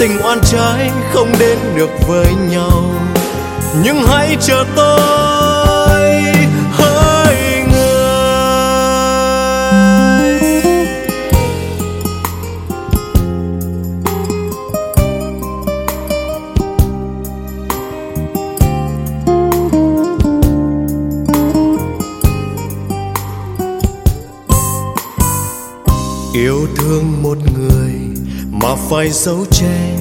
Tình oan trái không đến được với nhau, nhưng hãy chờ tôi hỡi người. Yêu thương một người mà phải giấu che